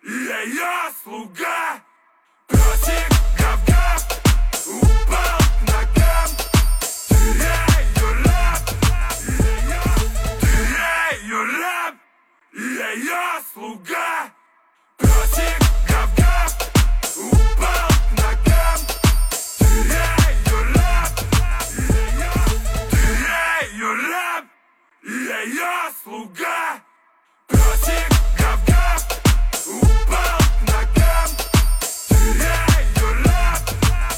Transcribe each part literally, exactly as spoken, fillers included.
Я ее слуга, песик гав-гав, упал к ногам. Теряю раб, теряю раб. Я ее слуга, песик гав-гав, упал к ногам. Теряю раб, теряю раб. Я ее слуга, песик гав-гав, упал к ногам. Теряю раб,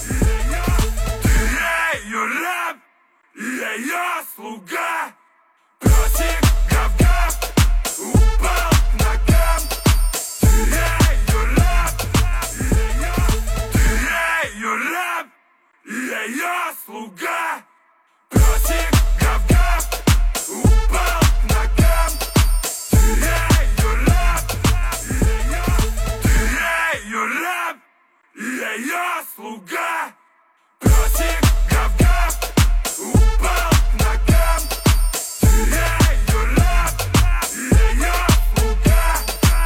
теряю раб. Я ее слуга, песик гав-гав, упал к ногам. Теряю раб, теряю раб. Я ее слуга.